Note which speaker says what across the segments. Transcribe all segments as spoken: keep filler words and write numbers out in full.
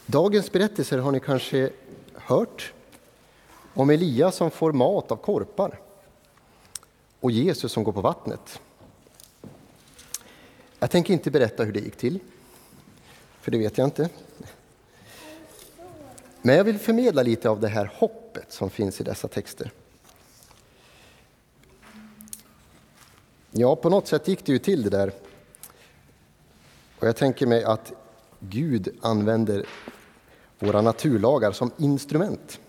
Speaker 1: Dagens berättelser har ni kanske hört om Elia som får mat av korpar och Jesus som går på vattnet. Jag tänker inte berätta hur det gick till, för det vet jag inte. Men jag vill förmedla lite av det här hoppet som finns i dessa texter. Ja, på något sätt gick det ju till det där. Och jag tänker mig att Gud använder våra naturlagar som instrument.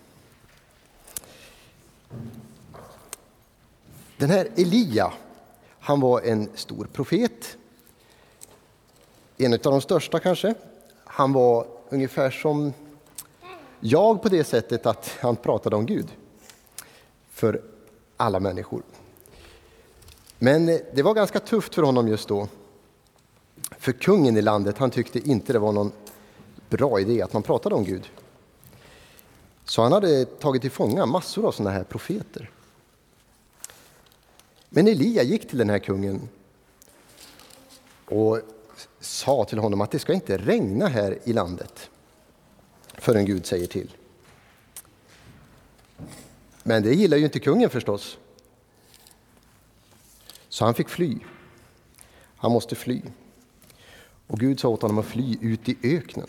Speaker 1: Den här Elia, han var en stor profet. En av de största kanske. Han var ungefär som jag på det sättet att han pratade om Gud för alla människor. Men det var ganska tufft för honom just då. För kungen i landet, han tyckte inte det var någon bra idé att man pratade om Gud. Så han hade tagit till fånga massor av sådana här profeter. Men Elia gick till den här kungen och sa till honom att det ska inte regna här i landet förrän Gud säger till. Men det gillar ju inte kungen förstås. Så han fick fly. Han måste fly. Och Gud sa åt honom att fly ut i öknen.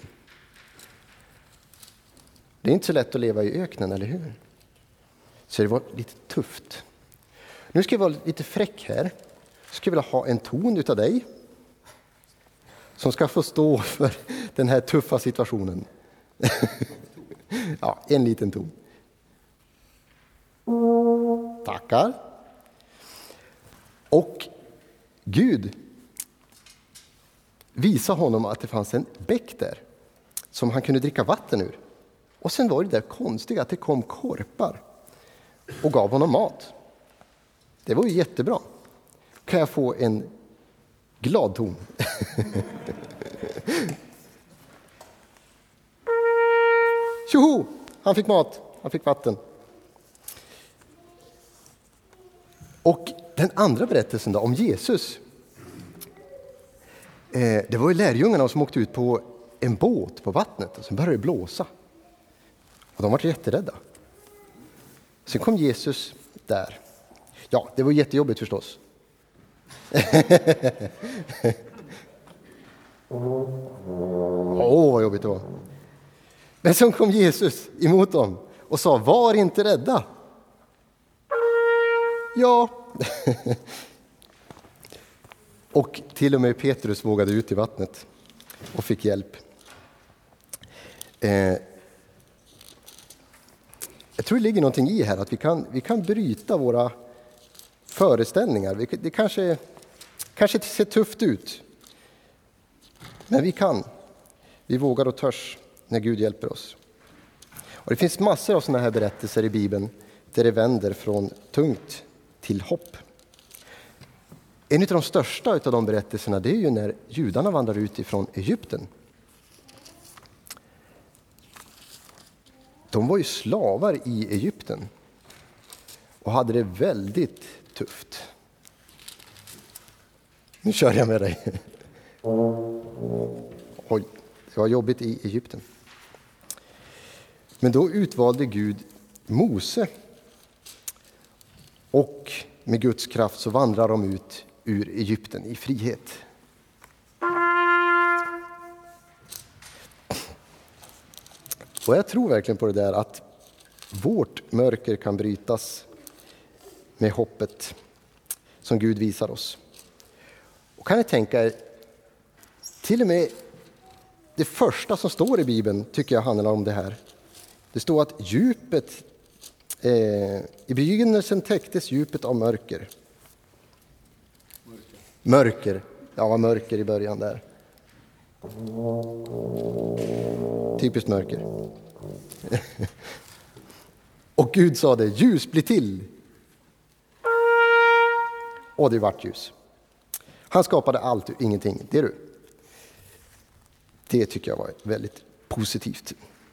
Speaker 1: Det är inte så lätt att leva i öknen, eller hur? Så det var lite tufft. Nu ska jag vara lite fräck här. Jag skulle vilja ha en ton utav dig som ska få stå för den här tuffa situationen. Ja, en liten ton. Tackar. Och Gud visade honom att det fanns en bäck där som han kunde dricka vatten ur. Och sen var det där konstiga att det kom korpar och gav honom mat. Det var ju jättebra. Kan jag få en glad ton? Tjoho! Han fick mat, han fick vatten. Och den andra berättelsen då, om Jesus. Eh, det var ju lärjungarna som åkte ut på en båt på vattnet och sen började det blåsa. Och de var jätterädda. Sen kom Jesus där. Ja, det var jättejobbigt förstås. Åh, oh, vad jobbigt det var. Men sen kom Jesus emot dem och sa, var inte rädda. Ja. Och till och med Petrus vågade ut i vattnet och fick hjälp. Eh, jag tror det ligger någonting i här att vi kan, vi kan bryta våra föreställningar. Vi, det kanske, kanske ser tufft ut. Men vi kan. Vi vågar och törs när Gud hjälper oss. Och det finns massor av sådana här berättelser i Bibeln där det vänder från tungt till hopp. En av de största av de berättelserna det är ju när judarna vandrar ut ifrån Egypten. De var ju slavar i Egypten och hade det väldigt tufft. Nu kör jag med dig. Oj, det var jobbigt i Egypten. Men då utvalde Gud Mose. Och med Guds kraft så vandrar de ut ur Egypten i frihet. Och jag tror verkligen på det där att vårt mörker kan brytas med hoppet som Gud visar oss. Och kan ni tänka er, till och med det första som står i Bibeln tycker jag handlar om det här. Det står att djupet, eh, i begynnelsen täcktes djupet av mörker. Mörker. Mörker. Ja, var mörker i början där. Typiskt mörker. Och Gud sa det, ljus blir till. Och det vart ljus. Han skapade allt ur ingenting. Det är du. Det tycker jag var väldigt positivt.